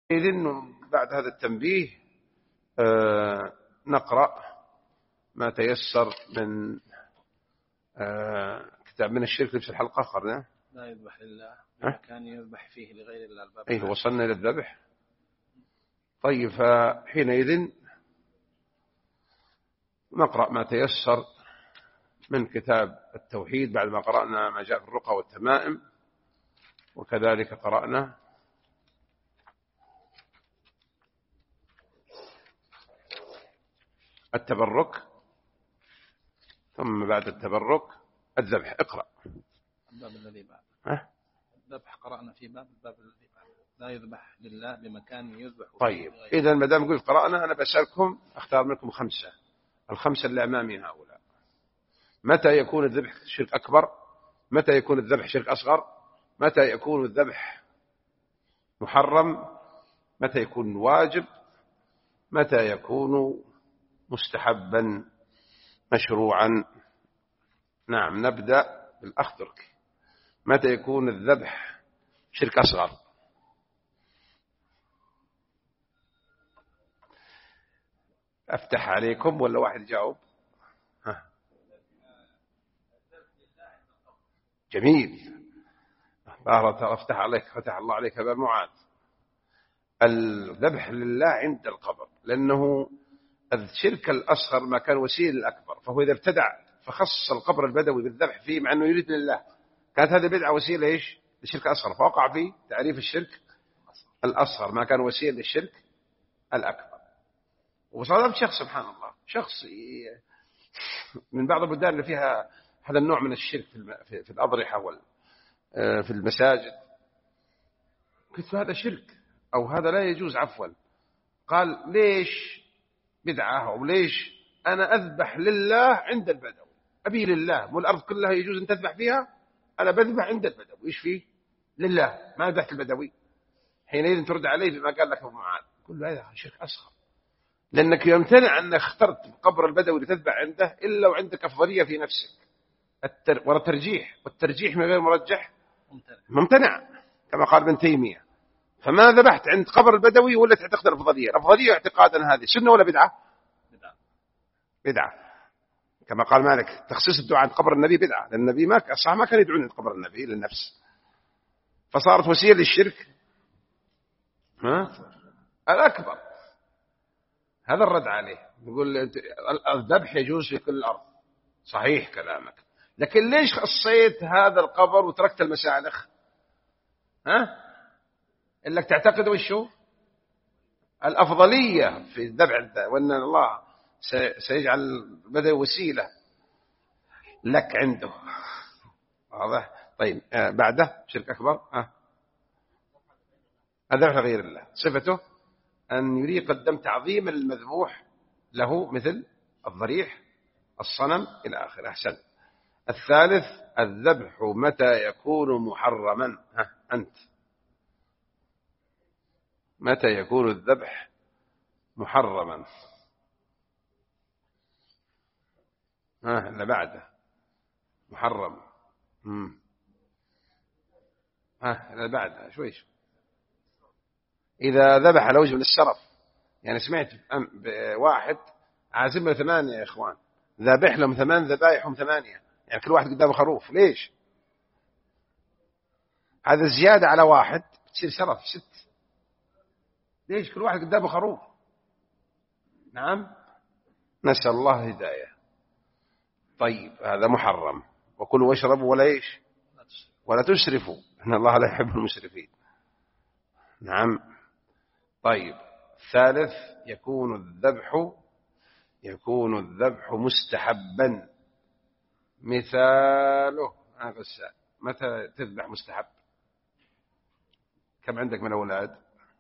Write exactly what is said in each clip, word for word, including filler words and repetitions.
إذن بعد هذا التنبيه آه نقرأ ما تيسر من آه كتاب من الشرك في الحلقة آخر. لا يذبح لله كان يذبح فيه لغير الله الباب. أيه وصلنا إلى الذبح. طيب فحينئذ نقرأ ما تيسر من كتاب التوحيد بعد ما قرأنا ما جاء في الرقى والتمائم، وكذلك قرأنا التبرك، ثم بعد التبرك الذبح. اقرأ الباب الذي بعد. أه؟ الذبح قرأنا في باب الباب الذي بعد لا يذبح لله بمكان يذبح. طيب إذا ما دام قلت قرأنا أنا بسألكم أختار منكم خمسة، الخمسة اللي أمامي هؤلاء. متى يكون الذبح شرك أكبر؟ متى يكون الذبح شرك أصغر؟ متى يكون الذبح محرم؟ متى يكون واجب؟ متى يكون مستحبا مشروعا؟ نعم نبدأ بالأخضرك. متى يكون الذبح شرك أصغر؟ أفتح عليكم ولا واحد جاوب؟ ها. جميل، بارك افتح عليك، فتح الله عليك يا معاذ. الذبح لله عند القبر، لأنه الشرك الأصغر ما كان وسيلة للأكبر، فهو إذا ابتدع فخص القبر البدوي بالذبح فيه مع أنه يريد لله، كانت هذه بدعة وسيلة إيش للشرك الأصغر، فوقع في تعريف الشرك الأصغر ما كان وسيلة للشرك الأكبر. وصادف شخص سبحان الله، شخص من بعض البلدان اللي فيها هذا النوع من الشرك في, في الأضرحة وال في المساجد، قلت هذا شرك أو هذا لا يجوز عفوا. قال ليش بدعة أو ليش أنا أذبح لله عند البدوي؟ أبي لله، مو الأرض كلها يجوز أن تذبح فيها؟ أنا بذبح عند البدوي. إيش فيه؟ لله، ما ذبحت البدوي. حينئذ ترد عليه بما قال لك أبو معاذ، قل له هذا شرك أصغر، لأنك يمتنع أنك اخترت قبر البدوي لتذبح عنده إلا وعندك أفضلية في نفسك التر... والترجيح، والترجيح من غير مرجح ممتنع كما قال ابن تيمية. فما ذبحت عند قبر البدوي ولا تعتقد الأفضلية؟ الأفضلية اعتقادا هذه سنة ولا بدعة؟ بدعة بدعة كما قال مالك تخصيص الدعاء عند قبر النبي بدعة، لأن النبي ما صح ما كان يدعون عند قبر النبي للنفس، فصارت وسيلة للشرك ها الأكبر. هذا الرد عليه، يقول الذبح يجوز في كل الأرض، صحيح كلامك، لكن ليش خصيت هذا القبر وتركت المسالخ؟ ها إنك تعتقد وشو الأفضلية في الذبح، وأن الله سيجعل بدأ وسيلة لك عنده. واضح؟ طيب آه بعده شرك أكبر. آه. الذبح غير الله صفته أن يريق الدم تعظيما للمذبوح له، مثل الضريح الصنم إلى آخر. أحسن. الثالث الذبح متى يكون محرما؟ ها أنت متى يكون الذبح محرما؟ ها اللي بعده محرم. امم ها اللي بعده شويش إذا ذبح على وجه من الشرف. يعني سمعت واحد عازم له ثمانية يا إخوان، ذابح لهم ثمان ذبائحهم ثمانية، يعني كل واحد قدامه خروف. ليش؟ هذا زيادة على واحد تصير شرف ست. ليش كل واحد قدامه خروف؟ نعم نسأل الله هداية. طيب هذا محرم. وكلوا واشربوا ولا إيش ولا تسرفوا إن الله لا يحب المسرفين. نعم. طيب ثالث يكون الذبح يكون الذبح مستحبا. مثاله هذا السؤال، متى تذبح مستحب؟ كم عندك من أولاد؟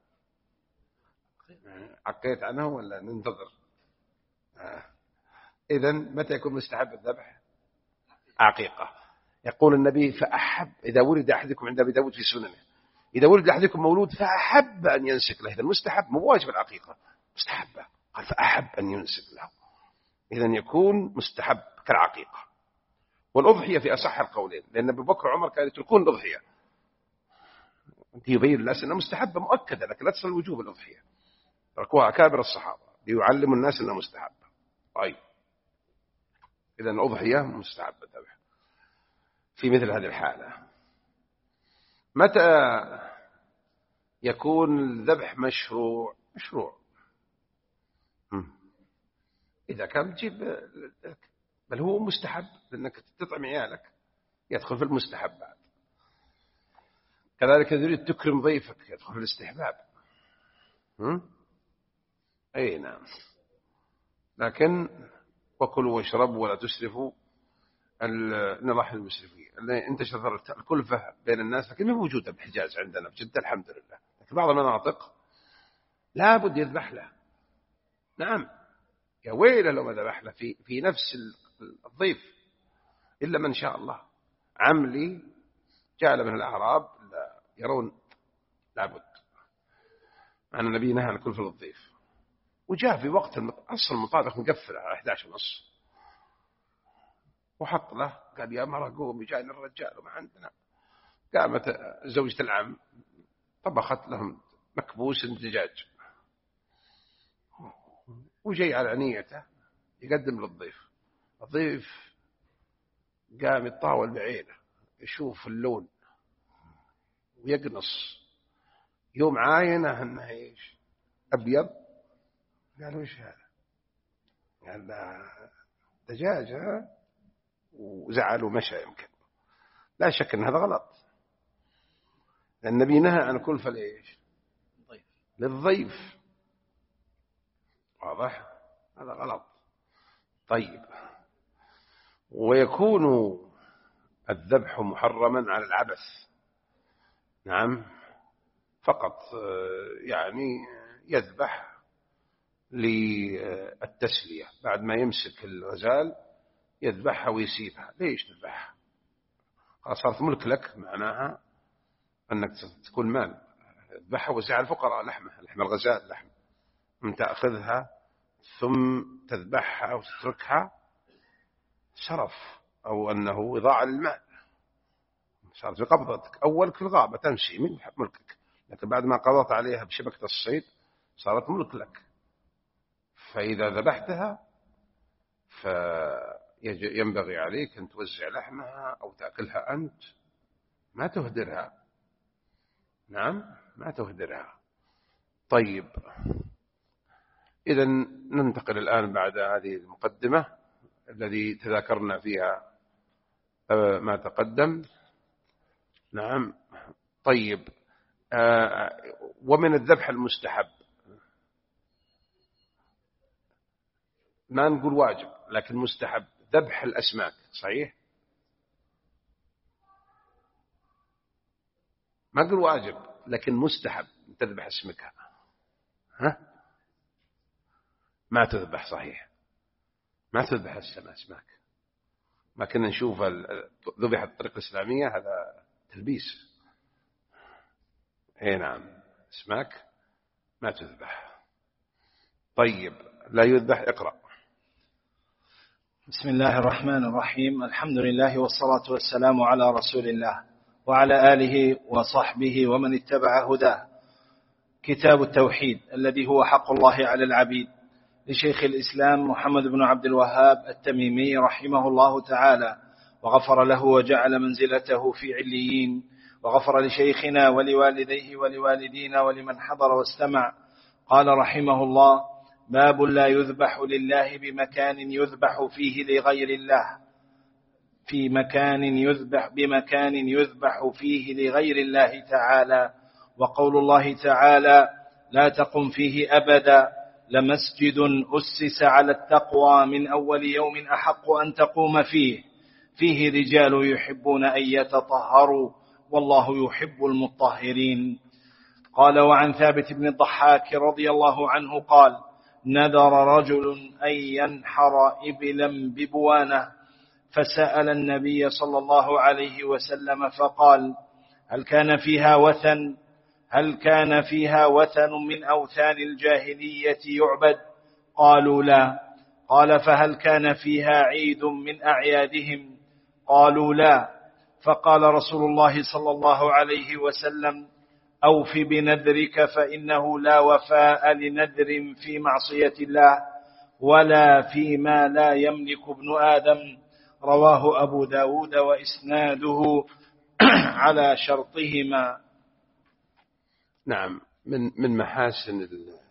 عقيت عنه ولا ننتظر؟ آه. إذن متى يكون مستحب الذبح؟ عقيقة. يقول النبي فأحب إذا ولد أحدكم عند أبي داود في سننه، إذا ولد أحدكم مولود فأحب أن ينسك له. إذا المستحب مو واجب العقيقة، مستحبة، قال فأحب أن ينسك له. إذن يكون مستحب كالعقيقة. والأضحية في أصح القولين، لأن أبو بكر وعمر كانوا يتركون الأضحية أنت يبين للناس أنها مستحبة مؤكدة، لكن لا تصل الوجوب الأضحية، تركوها أكابر الصحابة ليعلموا الناس أنها مستحبة. طيب إذن الأضحية مستحبة الذبح في مثل هذه الحالة. متى يكون الذبح مشروع؟ مشروع إذا كان تجيب، بل هو مستحب، لأنك تطعم عيالك يدخل في المستحبات. كذلك تريد تكرم ضيفك يدخل في الاستحباب. أي نعم. لكن وكلوا واشربوا ولا تسرفوا، إن الله يحب المسرفين. انتشرت الكلفة بين الناس، لكن ما موجودة بالحجاز عندنا في جدة الحمد لله، لكن بعض المناطق لابد يذبح له. نعم، يا ويله لو ما ذبح له في في نفس الضيف، إلا من شاء الله. عملي جاء من الأعراب يرون لابد، مع أن النبي نهى عن الكلفة للضيف، وجاء في وقت أصل المطابخ مقفل على أحد عشر ونص، وحط له قال يا مرة قومي جاءنا الرجال وما عندنا. قامت زوجة العم طبخت لهم مكبوس دجاج، وجاي على نيته يقدم للضيف. الضيف قام يتطاول بعينه يشوف اللون ويقنص، يوم عاينه انه ايش ابيض، قالوا ايش هذا؟ قال له دجاج. ها، وزعل ومشى. يمكن لا شك ان هذا غلط، لأن النبي نهى عن كلفة لإيش؟ للضيف. واضح؟ هذا غلط. طيب، ويكون الذبح محرما على العبث. نعم، فقط يعني يذبح للتسلية، بعد ما يمسك الغزال يذبحها ويسيبها. ليش تذبحها؟ صارت ملك لك، معناها أنك تكون مال. تذبحها وزع الفقراء لحمة، لحم الغزال لحم، من تأخذها ثم تذبحها وتتركها شرف، أو أنه إضاعة للمال. صارت في قبضتك. أول كل غابة تمشي من ملكك، لكن بعد ما قضت عليها بشبكة الصيد صارت ملك لك. فإذا ذبحتها فينبغي عليك أن توزع لحمها أو تأكلها أنت، ما تهدرها. نعم، ما تهدرها. طيب، إذن ننتقل الآن بعد هذه المقدمة الذي تذاكرنا فيها ما تقدم. نعم. طيب، ومن الذبح المستحب، ما نقول واجب لكن مستحب، ذبح الأسماك. صحيح؟ ما نقول واجب لكن مستحب تذبح اسمكها. ها؟ ما تذبح. صحيح، ما تذبح الأسماك. ما كنا نشوف ذبح الطريقة الإسلامية، هذا تلبيس. اي نعم، اسماك ما تذبح. طيب، لا يذبح. اقرأ. بسم الله الرحمن الرحيم. الحمد لله والصلاة والسلام على رسول الله وعلى آله وصحبه ومن اتبع هداه. كتاب التوحيد الذي هو حق الله على العبيد، لشيخ الإسلام محمد بن عبد الوهاب التميمي رحمه الله تعالى، وغفر له وجعل منزلته في عليين، وغفر لشيخنا ولوالديه ولوالدينا ولمن حضر واستمع. قال رحمه الله: باب لا يذبح لله بمكان يذبح فيه لغير الله في مكان يذبح بمكان يذبح فيه لغير الله تعالى. وقول الله تعالى: لا تقم فيه أبدا، لمسجد أسس على التقوى من أول يوم أحق أن تقوم فيه فيه رجال يحبون أن يتطهروا والله يحب المطهرين. قال: وعن ثابت بن الضحاك رضي الله عنه قال: نذر رجل أن ينحر إبلا ببوانة، فسأل النبي صلى الله عليه وسلم فقال: هل كان فيها وثن هل كان فيها وثن من أوثان الجاهلية يعبد؟ قالوا: لا. قال: فهل كان فيها عيد من أعيادهم؟ قالوا: لا. فقال رسول الله صلى الله عليه وسلم: أوف بنذرك فإنه لا وفاء لنذر في معصية الله ولا فيما لا يملك ابن آدم. رواه أبو داود وإسناده على شرطهما. نعم. من من محاسن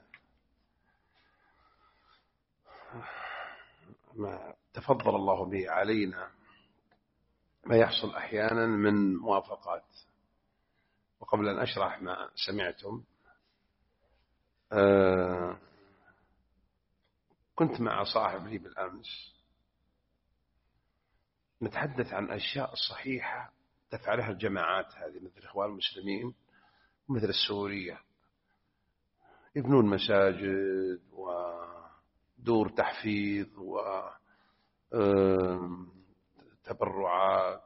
ما تفضل الله به علينا ما يحصل أحيانا من موافقات. وقبل أن أشرح ما سمعتم، آه كنت مع صاحب لي بالأمس نتحدث عن أشياء صحيحة تفعلها الجماعات هذه مثل الإخوان المسلمين ومثل السورية، يبنون مساجد ودور تحفيظ وتبرعات،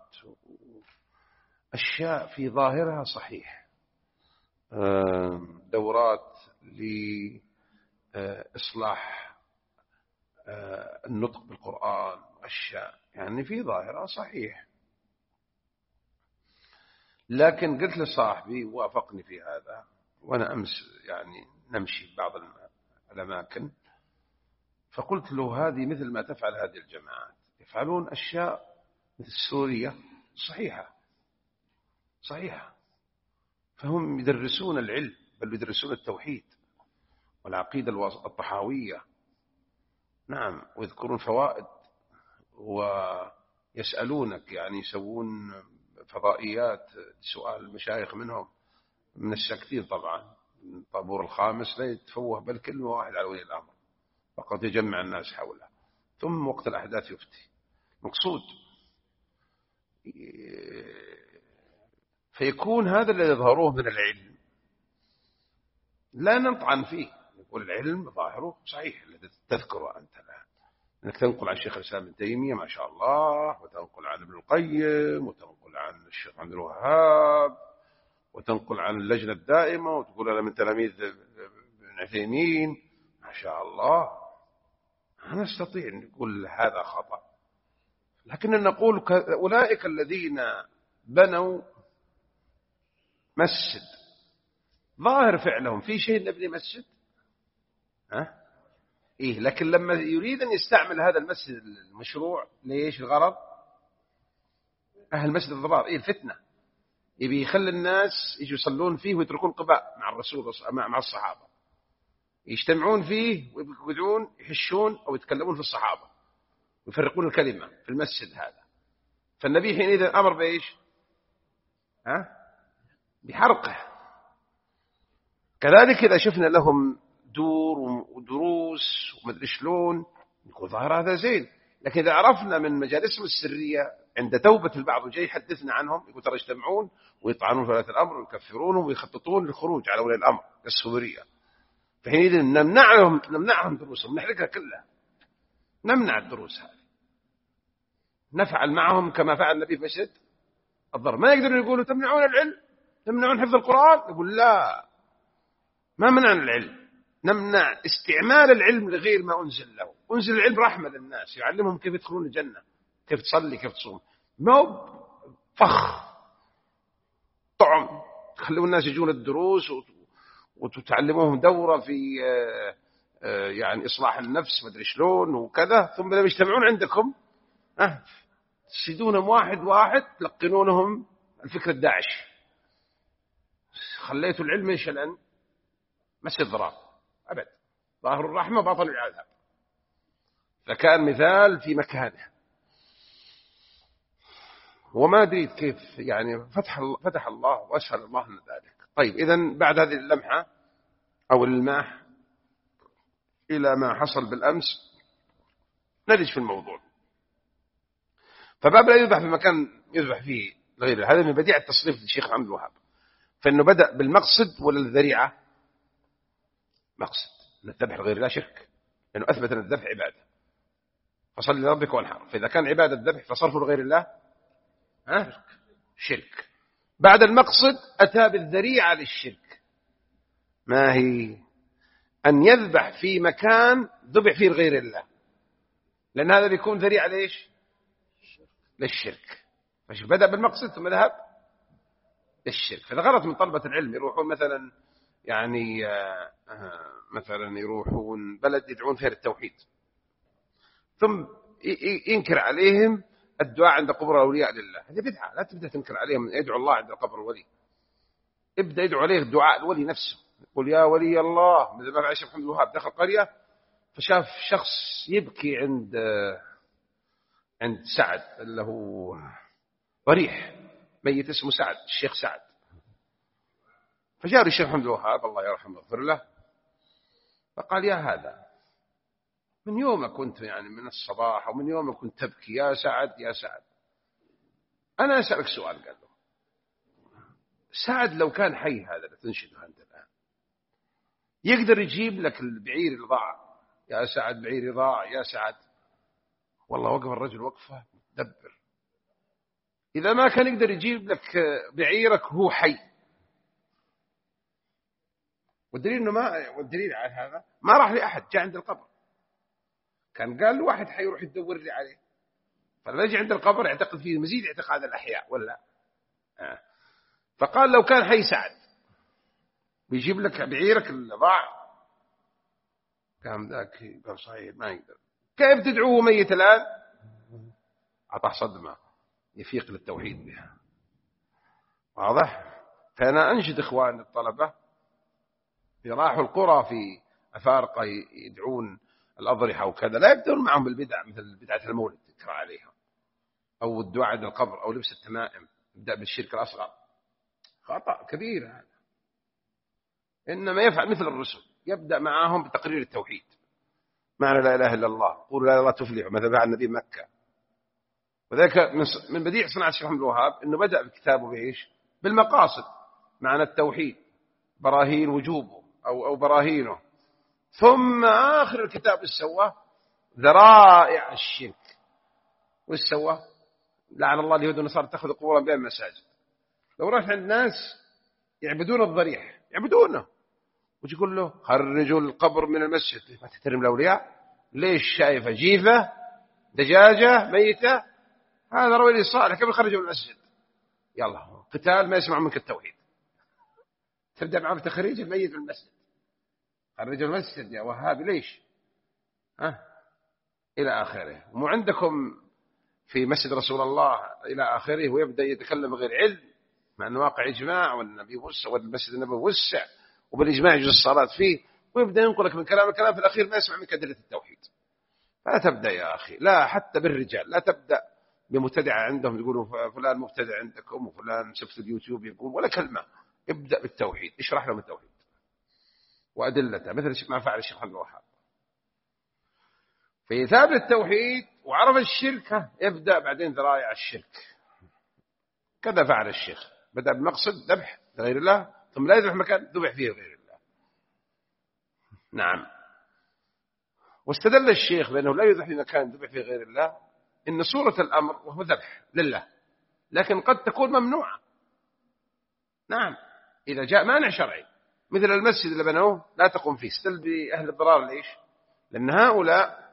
أشياء في ظاهرها صحيح، دورات لإصلاح النطق بالقرآن، أشياء يعني في ظاهرها صحيح. لكن قلت لصاحبي وافقني في هذا، وأنا أمس يعني نمشي بعض الأماكن، فقلت له هذه مثل ما تفعل هذه الجماعات، يفعلون أشياء مثل سوريا صحيحة صحيحة، فهم يدرسون العلم، بل يدرسون التوحيد والعقيدة الطحاوية، نعم، ويذكرون فوائد ويسألونك، يعني يسوون فضائيات سؤال المشايخ منهم من الساكتين طبعا، الطابور الخامس لا يتفوه بل كلمة واحد على ولي الأمر، فقط يجمع الناس حوله، ثم وقت الأحداث يفتي. مقصود فيكون هذا الذي يظهروه من العلم لا نطعن فيه، يقول العلم ظاهره صحيح الذي تذكره أنت الآن، أنك تنقل عن الشيخ الإسلام ابن تيمية ما شاء الله، وتنقل عن ابن القيم، وتنقل عن الشيخ عبد الوهاب، وتنقل عن اللجنة الدائمة، وتقول أنا من تلاميذ ابن عثيمين ما شاء الله. أنا أستطيع أن نقول هذا خطأ، لكن نقول أولئك الذين بنوا مسجد ظاهر فعلهم في شيء نبني مسجد، ها؟ إيه، لكن لما يريد أن يستعمل هذا المسجد المشروع ليش الغرض؟ أهل مسجد الضباط، إيه الفتنة، يبي يخلي الناس يجوا يصلون فيه ويتركون قباء مع الرسول مع الصحابة، يجتمعون فيه ويقعدون يحشون أو يتكلمون في الصحابة ويفرقون الكلمة في المسجد هذا. فالنبي حينئذ أمر بإيش؟ ها؟ بحرقه. كذلك إذا شفنا لهم دور ودروس ومدري شلون نقول ظاهر هذا زين، لكن إذا عرفنا من مجالسهم السرية عند توبة البعض وجاي يحدثنا عنهم يقول ترى يجتمعون ويطعنون في ولاة الأمر ويكفرونهم ويخططون للخروج على ولاة الأمر السورية، فحينئذ نمنعهم نمنعهم دروسهم، نحرقها كلها، نمنع الدروس هذه، نفعل معهم كما فعل النبي في مسجد الضرب. ما يقدرون يقولوا تمنعون العلم، تمنعون حفظ القرآن، يقول لا، ما منعنا العلم، نمنع استعمال العلم لغير ما أنزل له. أنزل العلم رحمة للناس، يعلمهم كيف يدخلون الجنة، كيف تصلي، كيف تصوم، ما فخ طعم تخلون الناس يجون الدروس وتتعلموهم دورة في يعني إصلاح النفس ما أدري شلون وكذا، ثم لما يجتمعون عندكم أه تسيدونهم واحد واحد تلقنونهم الفكر الداعش، خليتوا العلم ايش الآن؟ مسجد ضرار أبد، ظاهر الرحمة باطن العذاب، فكان مثال في مكانه. وما أدري كيف يعني فتح فتح الله وأسهل الله من ذلك. طيب إذن بعد هذه اللمحة أو الماح إلى ما حصل بالأمس نلج في الموضوع. فباب لا يذبح في مكان يذبح فيه غيره، هذا من بديع التصريف للشيخ عبد الوهاب، فإنه بدأ بالمقصد ولا الذريعة؟ مقصد، الذبح لغير الله شرك، لأنه أثبت أن الذبح عبادة، فصل لربك وانحر، فإذا كان عبادة الذبح فصرفه لغير الله ها شرك. بعد المقصد أتى بالذريعة للشرك، ما هي؟ أن يذبح في مكان ذبح فيه لغير الله، لأن هذا بيكون ذريعة ليش؟ للشرك. فش بدأ بالمقصد ثم ذهب الشرك. فإذا غلط من طلبة العلم يروحون مثلا يعني آه آه مثلا يروحون بلد يدعون فيها للتوحيد، ثم ينكر عليهم الدعاء عند قبور الأولياء لله، هذه بدعة. لا تبدأ تنكر عليهم يدعو الله عند قبر الولي، ابدأ يدعو عليه دعاء الولي نفسه، يقول يا ولي الله. مثل ما فعل الشيخ محمد الوهاب، دخل قرية فشاف شخص يبكي عند عند سعد اللي هو ضريح ميت اسمه سعد، الشيخ سعد. فجاء الشيخ محمد الوهاب الله يرحمه ويغفر له، فقال يا هذا من يومك كنت يعني من الصباح ومن يومك كنت تبكي يا سعد يا سعد، أنا أسألك سؤال. قال له سعد لو كان حي هذا لتنشده أنت الآن يقدر يجيب لك البعير اللي ضاع؟ يا سعد بعيري ضاع يا سعد. والله وقف الرجل وقفة متدبر، إذا ما كان يقدر يجيب لك بعيرك هو حي. والدليل إنه ما والدليل على هذا ما راح لأحد، جاء عند القبر كان قال واحد حيروح يدور لي عليه، فلما يجي عند القبر يعتقد فيه مزيد اعتقاد الأحياء ولا آه. فقال لو كان حي سعد بيجيب لك بعيرك اللي ضاع. قام ذاك قال صحيح ما يقدر، كيف تدعوه ميت الآن؟ أعطاه صدمة يفيق للتوحيد بها. واضح؟ فأنا أنشد إخوان الطلبة يراحوا القرى في أفارقة يدعون الأضرحة وكذا، لا يبدون معهم بالبدع مثل بدعة المولد تكرى عليها، أو الدعاء عند القبر، أو لبس التمائم، يبدأ بالشرك الأصغر. خطأ كبير هذا. إنما يفعل مثل الرسل، يبدأ معهم بتقرير التوحيد، معنى لا إله إلا الله، قولوا لا إله إلا الله تفلحوا، ماذا فعل النبي مكة. وذلك من بديع صناعة الشيخ محمد الوهاب إنه بدأ بكتابه بإيش؟ بالمقاصد، معنى التوحيد، براهين وجوبه أو أو براهينه، ثم آخر الكتاب إيش سوى؟ ذرائع الشرك. وإيش سوى؟ لعن الله اليهود والنصارى اتخذوا قبورا بين المساجد. لو رحت عند ناس يعبدون الضريح يعبدونه وتقول يقول له خرجوا القبر من المسجد، ما تحترم الأولياء؟ ليش شايفة جيفة دجاجة ميتة؟ هذا رجل صالح كيف يخرجوا من المسجد؟ يلا قتال ما يسمع منك التوحيد، تبدأ معه بتخريج الميت من المسجد. خرجوا المسجد يا وهابي ليش؟ ها إلى آخره. ومو عندكم في مسجد رسول الله إلى آخره ويبدأ يتكلم غير علم، مع أن واقع إجماع والنبي وسع والمسجد النبوي وسع وبالإجماع يجوز الصلاة فيه، ويبدأ ينقلك من كلام الكلام في الأخير ما يسمع منك أدلة التوحيد. فلا تبدأ يا أخي، لا حتى بالرجال لا تبدأ بمبتدع عندهم يقولوا فلان مبتدع عندكم وفلان شفت اليوتيوب يقول ولا كلمة. ابدأ بالتوحيد، اشرح لهم التوحيد وأدلته مثل ما فعل الشيخ محمد الوهاب. فإذا التوحيد وعرف الشرك يبدأ بعدين ذرائع الشرك. كذا فعل الشيخ، بدأ بمقصد ذبح لغير الله، ثم لا يذبح مكان ذبح فيه غير الله. نعم. واستدل الشيخ بأنه لا يذبح في مكان ذبح فيه غير الله إن صورة الأمر وهو ذبح لله، لكن قد تكون ممنوعة. نعم إذا جاء مانع شرعي مثل المسجد اللي بنوه لا تقوم فيه، استدل بأهل الضرار. ليش؟ لأن هؤلاء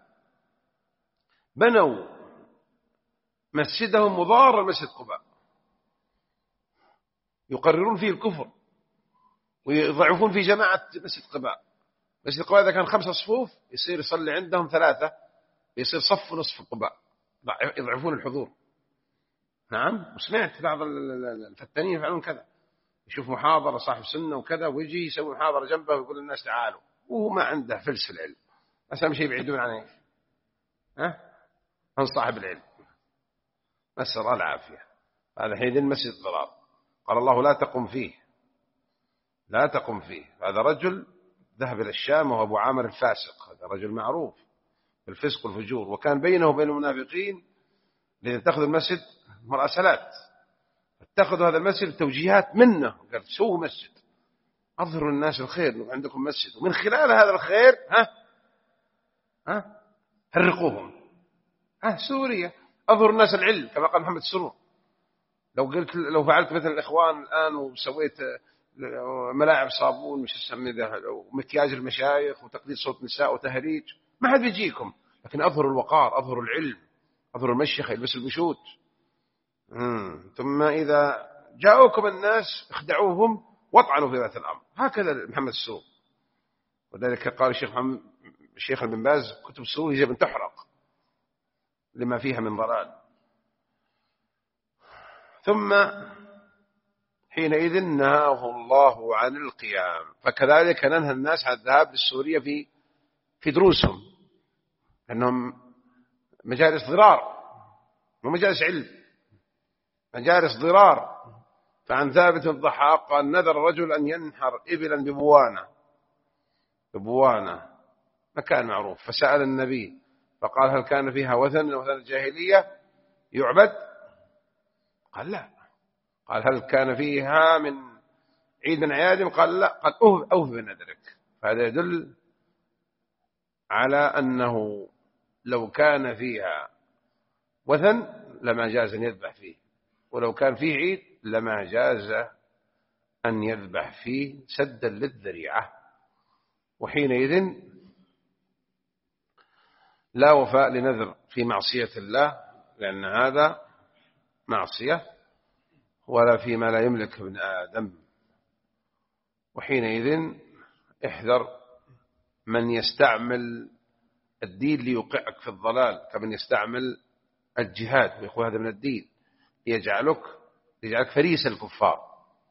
بنوا مسجدهم مضار لمسجد قباء، يقررون فيه الكفر ويضعفون في جماعة مسجد قباء. مسجد قباء إذا كان خمسة صفوف يصير يصلي عندهم ثلاثة، يصير صف ونصف قباء، يضعفون الحضور. نعم. وسمعت بعض الفتانين يفعلون كذا، يشوف محاضرة صاحب سنة وكذا ويجي يسوي محاضرة جنبه ويقول للناس تعالوا، وهو ما عنده فلس العلم، أسلم شيء يبعدون عن إيش؟ ها؟ عن صاحب العلم. نسأل الله العافية. هذا حين مسجد ضرار قال الله لا تقم فيه، لا تقم فيه. هذا رجل ذهب إلى الشام وهو أبو عامر الفاسق، هذا رجل معروف بالفسق والفجور، وكان بينه وبين المنافقين ليتخذوا المسجد مراسلات، اتخذوا هذا المسجد توجيهات منه، قال سووا مسجد، أظهروا الناس الخير عندكم مسجد، ومن خلال هذا الخير ها ها حرقوهم. ها سوريا أظهر الناس العلم كما قال محمد السرور. لو قلت لو فعلت مثل الإخوان الآن وسويت ملاعب صابون مش اسمه ذا ومكياج المشايخ وتقليد صوت نساء وتهريج ما حد بيجيكم، لكن أظهروا الوقار، أظهروا العلم، أظهروا المشيخة يلبسوا البشوت. ثم إذا جاءوكم الناس اخدعوهم وطعنوا في ذات الأمر. هكذا محمد السوق. وذلك قال الشيخ محمد الشيخ ابن باز كتب السوق يجب أن تحرق لما فيها من ضلال. ثم حينئذ نهاه الله عن القيام، فكذلك ننهى الناس عن الذهاب للسورية في في دروسهم، لأنهم مجالس ضرار ومجالس علم، مجالس ضرار. فعن ثابت بن الضحاك قال نذر الرجل أن ينحر إبلا ببوانة ببوانة مكان معروف، فسأل النبي فقال هل كان فيها وثن من وثن الجاهلية يعبد؟ قال لا. قال هل كان فيها من عيد من عيادهم؟ قال لا. قال أوف بنذرك. فهذا يدل على أنه لو كان فيها وثن لما جاز أن يذبح فيه، ولو كان فيه عيد لما جاز أن يذبح فيه سدا للذريعة. وحينئذ لا وفاء لنذر في معصية الله، لأن هذا معصية، ولا فيما لا يملك ابن آدم. وحينئذ احذر من يستعمل الدين ليوقعك في الضلال، كمن يستعمل الجهاد ويقول هذا من الدين ليجعلك ليجعلك فريس الكفار.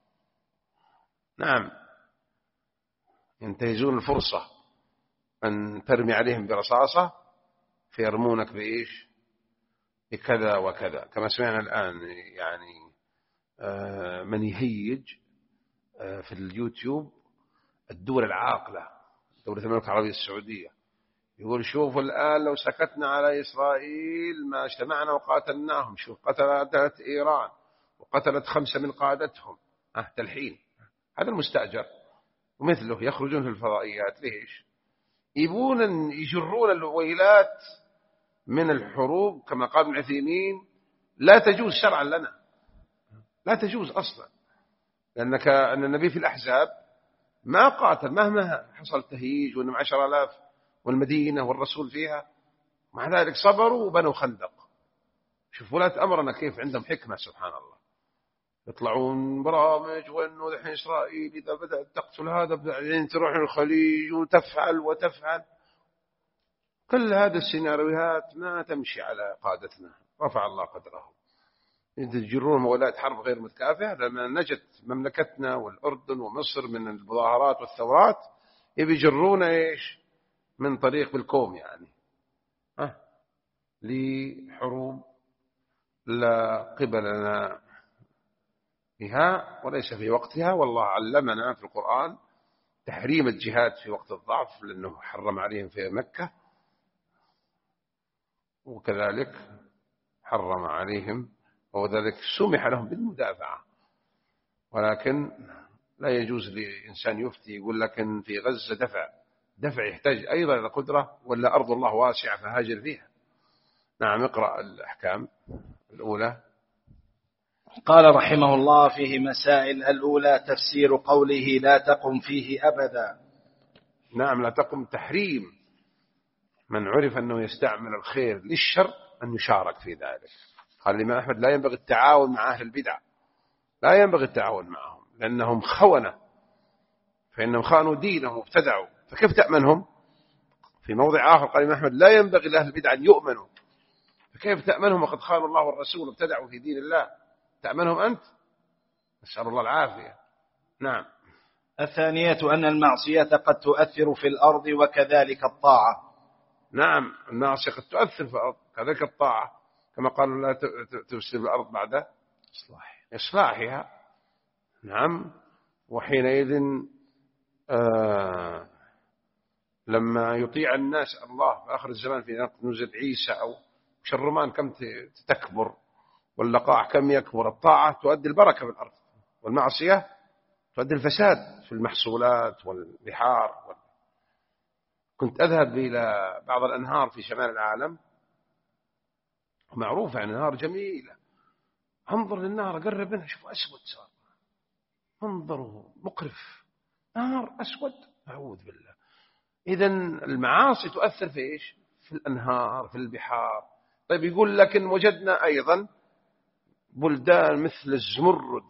نعم، ينتهزون الفرصة أن ترمي عليهم برصاصة فيرمونك بإيش؟ بكذا وكذا، كما سمعنا الآن يعني من يهيج في اليوتيوب الدول العاقلة، دولة المملكة العربية السعودية، يقول شوفوا الآن لو سكتنا على إسرائيل ما اجتمعنا وقاتلناهم، شوف قتلت إيران وقتلت خمسة من قادتهم. أه تلحين، هذا المستأجر ومثله يخرجون في الفضائيات. ليش؟ يبون يجرون الويلات من الحروب، كما قال ابن عثيمين لا تجوز شرعا لنا، لا تجوز أصلا، لأنك أن النبي في الأحزاب ما قاتل مهما حصل تهييج وأنهم عشر آلاف والمدينة والرسول فيها، مع ذلك صبروا وبنوا خندق. شوف ولاة أمرنا كيف عندهم حكمة سبحان الله، يطلعون برامج وأنه الحين إسرائيل إذا بدأت تقتل هذا بعدين تروح الخليج وتفعل وتفعل. كل هذه السيناريوهات ما تمشي على قادتنا، رفع الله قدره. يجرون مولات حرب غير متكافئة. لما نجت مملكتنا والأردن ومصر من المظاهرات والثورات يبي يجرون إيش من طريق بالكوم يعني أه لحروب لا قبل لنا بها وليس في وقتها. والله علمنا في القرآن تحريم الجهاد في وقت الضعف، لأنه حرم عليهم في مكة، وكذلك حرم عليهم وذلك سمح لهم بالمدافعة. ولكن لا يجوز لإنسان يفتي يقول لكن في غزة دفع دفع يحتاج أيضا إلى قدرة، ولا أرض الله واسعة فهاجر فيها. نعم، اقرأ الأحكام الأولى. قال رحمه الله فيه مسائل. الأولى تفسير قوله لا تقم فيه أبدا. نعم، لا تقم تحريم من عرف أنه يستعمل الخير للشر أن يشارك في ذلك. قال الإمام أحمد لا ينبغي التعاون مع أهل البدع، لا ينبغي التعاون معهم لأنهم خونة، فإنهم خانوا دينهم وابتدعوا، فكيف تأمنهم؟ في موضع آخر قال الإمام أحمد لا ينبغي لأهل البدع أن يؤمنوا، فكيف تأمنهم وقد خانوا الله والرسول وابتدعوا في دين الله؟ تأمنهم أنت؟ نسأل الله العافية. نعم. الثانية أن المعصية قد تؤثر في الأرض وكذلك الطاعة. نعم، المعصية قد تؤثر في الأرض كذلك الطاعة، كما قالوا لا تفسد الأرض بعد إصلاحها. نعم. وحينئذ آه لما يطيع الناس الله في آخر الزمان في نزل عيسى أو شرمان كم تكبر واللقاح كم يكبر، الطاعة تؤدي البركة في الأرض، والمعصية تؤدي الفساد في المحصولات والبحار. كنت أذهب إلى بعض الأنهار في شمال العالم معروفة يعني أنهار جميلة، انظر للنهر أقرب منها شوف أسود صار، منظره مقرف، نهر أسود، أعوذ بالله. إذن المعاصي تؤثر في إيش؟ في الأنهار في البحار. طيب يقول لكن وجدنا أيضا بلدان مثل الزمرد،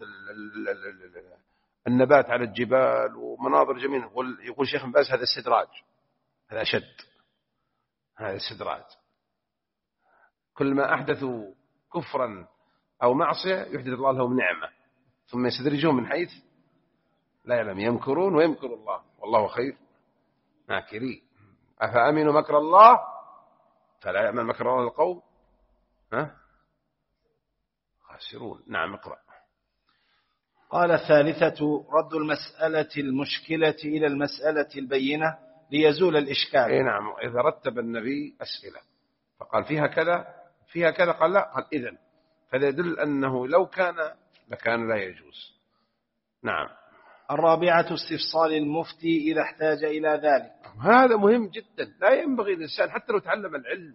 النبات على الجبال ومناظر جميلة. يقول شيخ بن باز هذا استدراج، هذا أشد، هذا استدراج. كل ما أحدثوا كفرا أو معصية يحدث الله لهم نعمة ثم يستدرجهم من حيث لا يعلم. يمكرون ويمكر الله والله خير ماكرين. أفأمنوا مكر الله فلا يأمن مكر الله القوم ها خاسرون. نعم اقرأ. قال الثالثة رد المسألة المشكلة إلى المسألة البينة ليزول الإشكال. أي نعم. إذا رتب النبي أسئلة فقال فيها كذا فيها كذا، قال لا، قال إذن، فهذا يدل أنه لو كان لكان لا يجوز. نعم. الرابعة استفصال المفتي إذا احتاج إلى ذلك. هذا مهم جدا. لا ينبغي الإنسان حتى لو تعلم العلم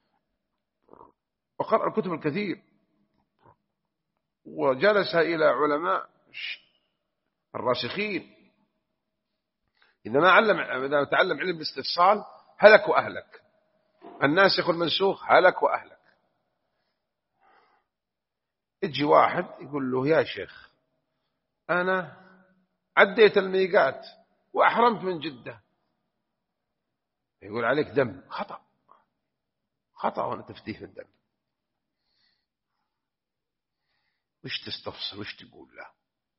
وقرأ الكتب الكثير وجلس إلى علماء الراسخين، إذا ما علم إذا تعلم علم الاستفصال هلك وأهلك. الناسخ والمنسوخ هلك وأهلك. يجي واحد يقول له يا شيخ أنا عديت الميقات وأحرمت من جدة، يقول عليك دم. خطأ، خطأ وانا تفتيه في الدم. وش تستفسر وش تقول له؟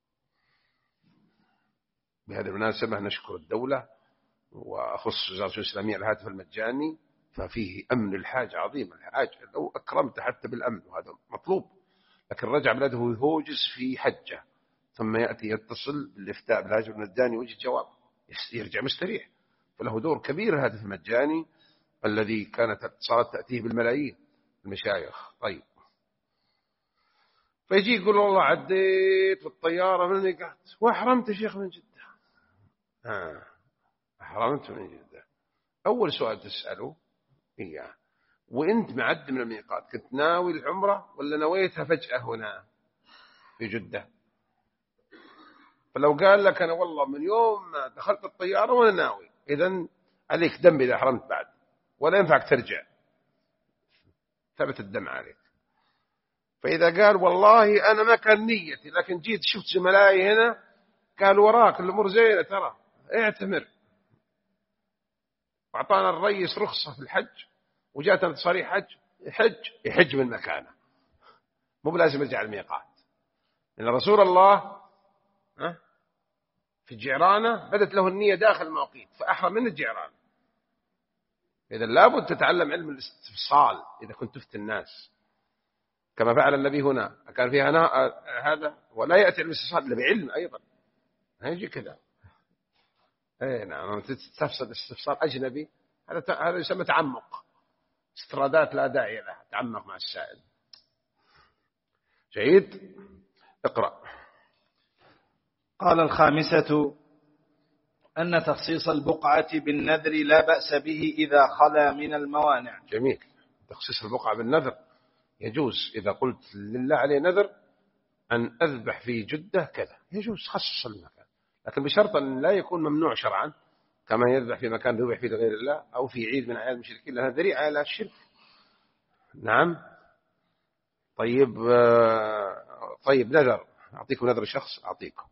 بهذه المناسبة نشكر الدولة وأخص وزارة الإسلامية الهاتف المجاني، ففيه أمن الحاج عظيم. الحاج لو أكرمت حتى بالأمن وهذا مطلوب، لكن رجع بلده يهوجس في حجة ثم يأتي يتصل بالإفتاء بالهاتف المجاني ويجي جواب يرجع مستريح. فله دور كبير الهاتف المجاني الذي كانت اتصالات تأتيه بالملايين المشايخ. طيب، فيجي يقول والله عديت بالطيارة من الميقات وأحرمت يا شيخ من جدة. آه. أحرمت من جدة. أول سؤال تسأله إياه، وإنت معد من الميقات كنت ناوي العمرة ولا نويتها فجأة هنا في جدة؟ فلو قال لك أنا والله من يوم ما دخلت الطيارة وأنا ناوي، إذن عليك دم إذا حرمت بعد، ولا ينفعك ترجع، ثبت الدم عليك. فإذا قال والله أنا ما كان نيتي لكن جيت شفت زملائي هنا قال وراك الأمور زينة ترى اعتمر، وأعطانا الرئيس رخصة في الحج وجاءتنا تصاريح حج، يحج يحج من مكانه، مو بلازم يرجع الميقات. إن رسول الله في الجعرانة بدت له النية داخل المواقيت فأحرم من الجعرانة. إذا لابد تتعلم علم الاستفصال إذا كنت تفتي الناس كما فعل النبي هنا. كان فيها هذا ولا يأتي الاستفصال إلا بعلم أيضا، هيجي كذا. اي نعم. تستفسر استفسار أجنبي هذا هذا يسمى تعمق، استرادات لا داعي لها، تعمق مع السائل. جيد. اقرأ. قال الخامسة أن تخصيص البقعة بالنذر لا بأس به إذا خلا من الموانع. جميل. تخصيص البقعة بالنذر يجوز. إذا قلت لله عليه نذر أن أذبح في جدة كذا، يجوز خصص المكان، لكن بشرط أن لا يكون ممنوع شرعا كما يذبح في مكان يذبح فيه لغير الله أو في عيد من أعياد المشركين، لأنها ذريعة إلى الشرك. نعم. طيب. طيب نذر، أعطيكم نذر شخص أعطيكم.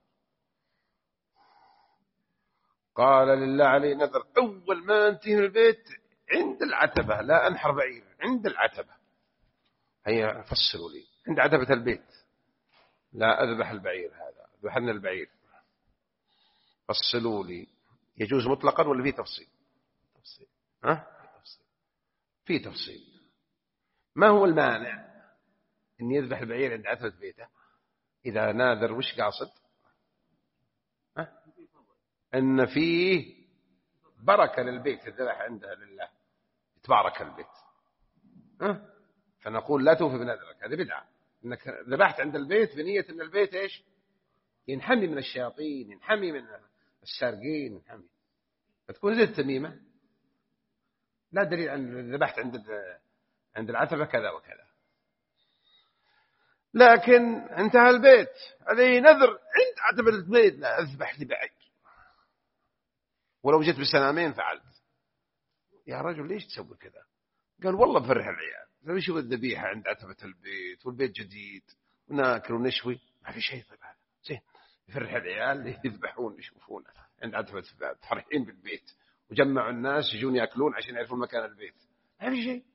قال لله عليه نذر أول ما أنتهي من البيت عند العتبة لا أنحر بعير، عند العتبة. هيا فسروا لي. عند عتبة البيت لا أذبح البعير، هذا ذبحنا البعير، فصلوا لي. يجوز مطلقا ولا في تفصيل؟ تفصيل. ها؟ في تفصيل. ما هو المانع أن يذبح البعير عند عتبة بيته إذا ناذر؟ وش قاصد؟ ها؟ أن فيه بركة للبيت الذبح عنده لله، يتبارك البيت. ها؟ فنقول لا توفي بنذرك، هذه بدعة. إنك ذبحت عند البيت بنية أن البيت إيش؟ ينحمي من الشياطين، ينحمي من السارقين، ينحمي، فتكون زي التميمة. لا دليل أن ذبحت عند عند العتبة كذا وكذا. لكن انتهى البيت عليه نذر عند عتبة البيت لا أذبح لبعير، ولو جيت بسنامين فعلت. يا رجل ليش تسوي كذا؟ قال والله بفرح العيال لو يشوف الذبيحة عند عتبة البيت والبيت جديد وناكل ونشوي ما في شيء. طيب هذا زين، يفرح العيال يذبحون يشوفون عند عتبة الباب فرحين بالبيت، وجمعوا الناس يجون يأكلون عشان يعرفون مكان البيت، ما في شيء.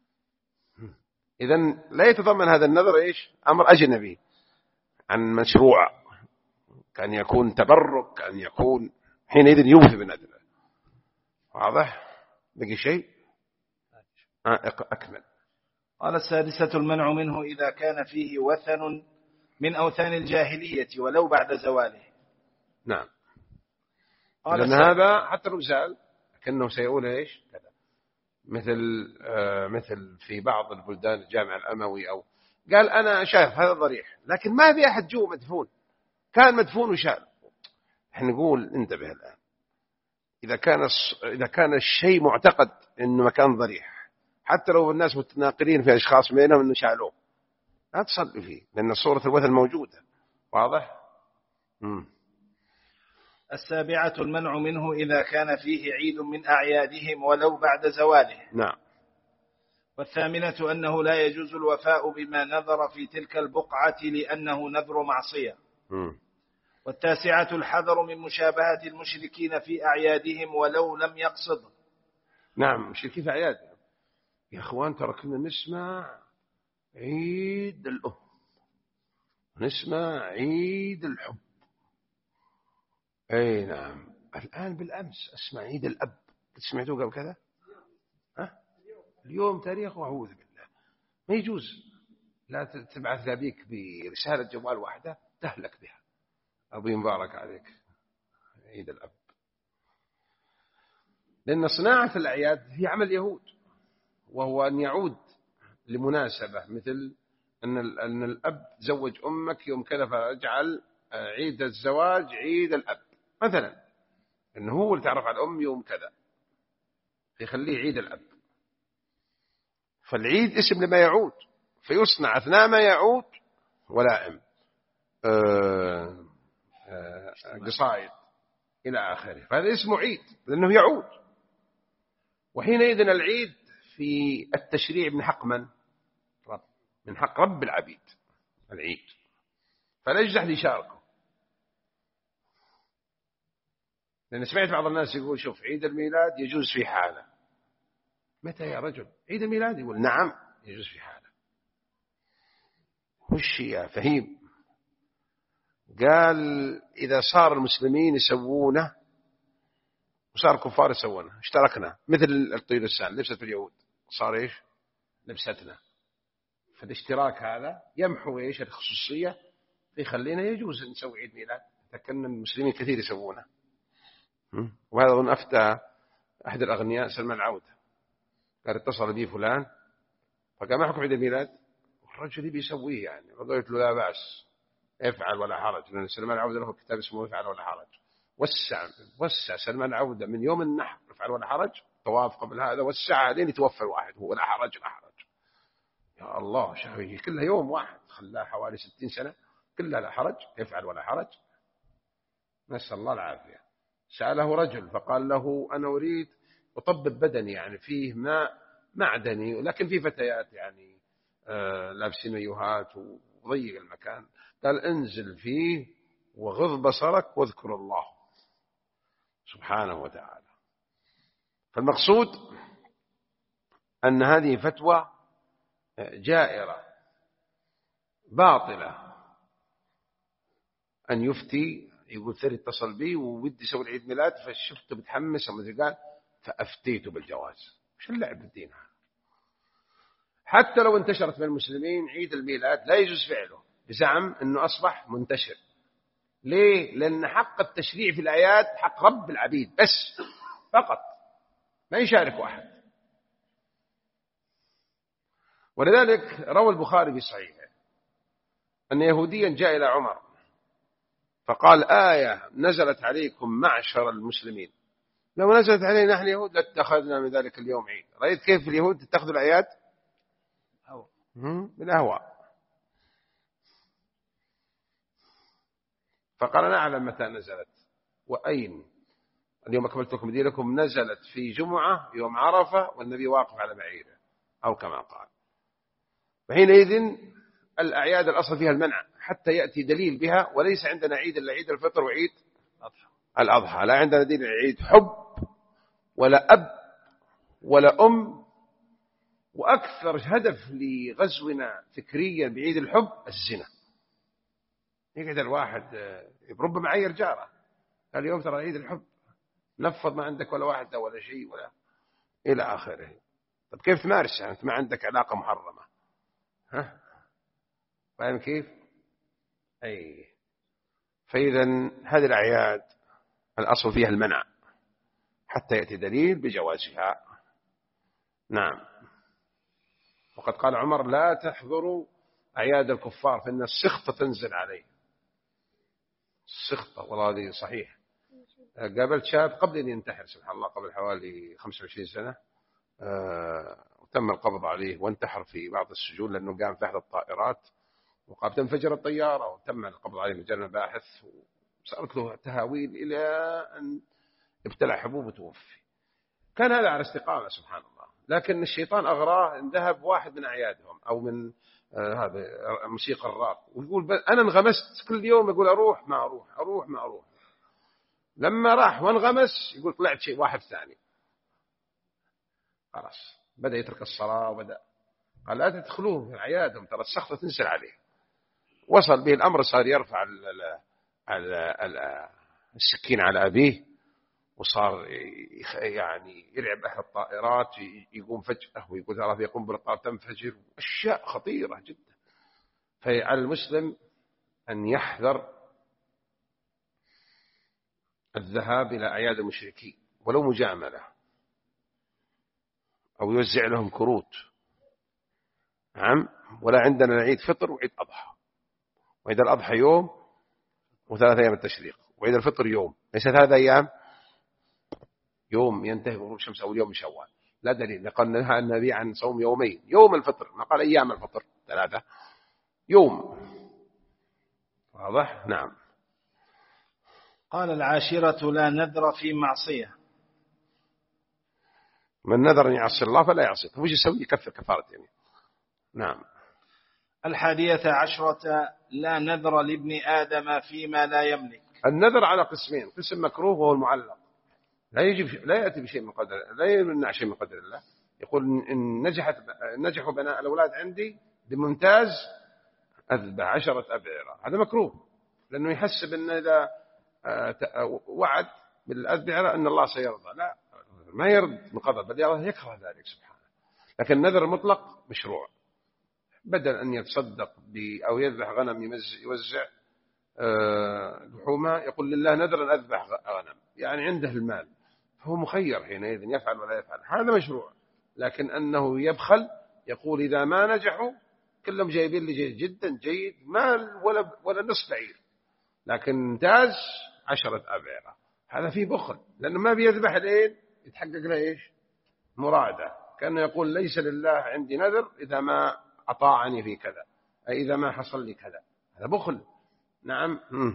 إذن لا يتضمن هذا النظر إيش؟ أمر أجنبي عن مشروع، كان يكون تبرك، كان يكون حينئذ يوفي بنذره. واضح؟ بقي شيء أكمل. قال السادسة المنع منه إذا كان فيه وثن من أوثان الجاهلية ولو بعد زواله. نعم، لأن هذا حتى لو زال كأنه سيقول إيش كذا، مثل آه مثل في بعض البلدان الجامع الأموي أو قال أنا شايف هذا ضريح، لكن ما في أحد جوا مدفون، كان مدفون وشال. احنا نقول انتبه الآن، إذا كان إذا كان الشيء معتقد إنه مكان ضريح، حتى لو الناس متناقلين في أشخاص بينهم إنه شالوه، لا تصلي فيه، لأن صورة الوثن موجودة. واضح؟ مم. السابعة المنع منه إذا كان فيه عيد من أعيادهم ولو بعد زواله. نعم. والثامنة أنه لا يجوز الوفاء بما نذر في تلك البقعة لأنه نذر معصية. مم. والتاسعة الحذر من مشابهة المشركين في أعيادهم ولو لم يقصد. نعم، مشركين في أعيادهم. يا أخوان ترى كنا نسمع عيد الأم، نسمع عيد الحب. أي نعم، الآن بالأمس أسمع عيد الأب. سمعتوه قبل كذا؟ ها؟ اليوم تاريخ وأعوذ بالله، ما يجوز. لا تبعث لأبيك برسالة جوال واحدة تهلك بها. أبي مبارك عليك عيد الأب، لأن صناعة الأعياد هي عمل يهود، وهو أن يعود لمناسبة، مثل أن أن الأب زوج أمك يوم كذا فاجعل عيد الزواج عيد الأب مثلا، أنه هو اللي تعرف على الأم يوم كذا يخليه عيد الأب. فالعيد اسم لما يعود، فيصنع أثناء ما يعود ولائم أه أه قصائد إلى آخره، فهذا اسمه عيد لأنه يعود. وحينئذ العيد في التشريع من حق من؟ رب، من حق رب العبيد العيد، فلا يجوز أحد يشاركه. لأن سمعت بعض الناس يقول شوف عيد الميلاد يجوز في حالة. متى يا رجل عيد الميلاد؟ يقول نعم يجوز في حالة. وش يا فهيم؟ قال إذا صار المسلمين يسوونه وصار الكفار يسوونه اشتركنا، مثل الطيور السان لبست اليهود صار إيش لبستنا، فالاشتراك هذا يمحو إيش الخصوصية، يخلينا يجوز نسوي عيد ميلاد لكن المسلمين كثير يسوونه. وهذا أفتى أحد الأغنياء سلمان العودة، قال اتصل بي فلان فقال ما حكم عيد الميلاد؟ الرجل بيسويه يعني، فقلت له لا بأس افعل ولا حرج، لأن سلمان العودة له كتاب اسمه افعل ولا حرج. وسع وسع سلمان العودة من يوم النحر افعل ولا حرج، طواف قبل هذا وسعها لين يتوفى الواحد هو لا حرج لا حرج. يا الله شهوي كلها يوم واحد، خلاها حوالي ستين سنة كلها لا حرج، افعل ولا حرج. نسأل الله العافية. سأله رجل فقال له أنا أريد أطبب بدني، يعني فيه ماء معدني لكن فيه فتيات يعني آه لابسين مايوهات وضيق المكان، قال انزل فيه وغض بصرك واذكر الله سبحانه وتعالى. فالمقصود أن هذه فتوى جائرة باطلة، أن يفتي يقول ثري اتصل بي وودي يسوي العيد ميلاد فشفته متحمس ومثل قال فأفتيته بالجواز. مش اللعب بالدين هذا. حتى لو انتشرت بين المسلمين عيد الميلاد لا يجوز فعله بزعم أنه أصبح منتشر. ليه؟ لأن حق التشريع في الآيات حق رب العبيد بس فقط، ما يشارك أحد. ولذلك روى البخاري في صحيحه أن يهوديا جاء إلى عمر فقال آية نزلت عليكم معشر المسلمين، لو نزلت علينا نحن يهود لاتخذنا من ذلك اليوم عيد. رأيت كيف اليهود تتخذوا الآيات بالأهواء. فقال أنا أعلم متى نزلت وأين. اليوم أكملت لكم دينكم نزلت في جمعة يوم عرفة والنبي واقف على بعيره أو كما قال. وحينئذ الأعياد الأصل فيها المنع حتى يأتي دليل بها، وليس عندنا عيد إلا عيد الفطر وعيد الأضحى. لا عندنا دليل عيد حب ولا أب ولا أم. وأكثر هدف لغزونا فكريا بعيد الحب الزنا. يقعد الواحد ربما عير جاره قال اليوم ترى عيد الحب، نفض ما عندك ولا واحدة ولا شيء ولا إلى آخره. طب كيف تمارس يعني أنت ما عندك علاقة محرمة؟ ها فاهم كيف؟ أي فإذا هذه الأعياد الأصل فيها المنع حتى يأتي دليل بجوازها. نعم. وقد قال عمر لا تحضروا أعياد الكفار فإن السخطة تنزل عليه. السخطة والله هذه صحيح. قابلت شاب قبل أن ينتحر سبحان الله قبل حوالي خمسة وعشرين سنة، آه وتم القبض عليه وانتحر في بعض السجون لأنه قام في أحد الطائرات وقام تنفجر الطيارة وتم القبض عليه من جانب باحث، وصارت له تهاويل إلى أن ابتلع حبوب وتوفي. كان هذا على استقامة سبحان الله، لكن الشيطان أغراه ان ذهب واحد من أعيادهم أو من آه هذا موسيقى الراب ويقول أنا انغمست كل يوم، يقول أروح ما أروح أروح ما أروح. لما راح وانغمس يقول طلعت شيء واحد ثاني، خلاص بدأ يترك الصلاة وبدأ قال لا تدخلوه في أعيادهم ترى السخطة تنزل عليه. وصل به الأمر صار يرفع السكين على أبيه، وصار يعني يلعب أحد الطائرات يقوم فجأة ويقول ترى في قنبلة تنفجر، أشياء خطيرة جدا. فعلى المسلم أن يحذر الذهاب إلى أعياد المشركين ولو مجاملة، أو يوزع لهم كروت. نعم. ولا عندنا عيد فطر وعيد أضحى، وعيد الأضحى يوم وثلاثة أيام التشريق، وعيد الفطر يوم، ليس ثلاثة أيام، يوم ينتهي غروب الشمس أول يوم من شوال. لا دليل، قال نهى النبي عن صوم يومين، يوم الفطر ما قال أيام الفطر ثلاثة، يوم. واضح؟ نعم. قال العاشرة لا نذر في معصية. من نذر أن يعصي الله فلا يعصي، وش يسوي؟ يكفر كفارة يعني. نعم. الحادية عشرة لا نذر لابن آدم فيما لا يملك. النذر على قسمين، قسم مكروه وهو المعلق، لا يجب لا يأتي بشيء من قدر، لا يمنع شيء من قدر الله. يقول إن نجحت نجحوا بناء الأولاد عندي بممتاز أذبح عشرة أبعرة، هذا مكروه لأنه يحسب أن إذا وعد بالأذبعرة أن الله سيرضى. لا، ما يرد من قدر، بل الله يكره ذلك سبحانه. لكن النذر المطلق مشروع، بدل أن يتصدق أو يذبح غنم يوزع لحومها يقول لله نذر أن أذبح غنم، يعني عنده المال فهو مخير حينئذ يفعل ولا يفعل، هذا مشروع. لكن أنه يبخل يقول إذا ما نجحوا كلهم جايبين لي جيد جدا جيد مال ولا ولا نصف بعير، لكن ممتاز عشرة أبعرة، هذا فيه بخل لأنه ما بيذبح الإيه يتحقق له إيش مراده. كأنه يقول ليس لله عندي نذر إذا ما أطاعني في كذا، أي إذا ما حصل لي كذا، هذا بخل. نعم.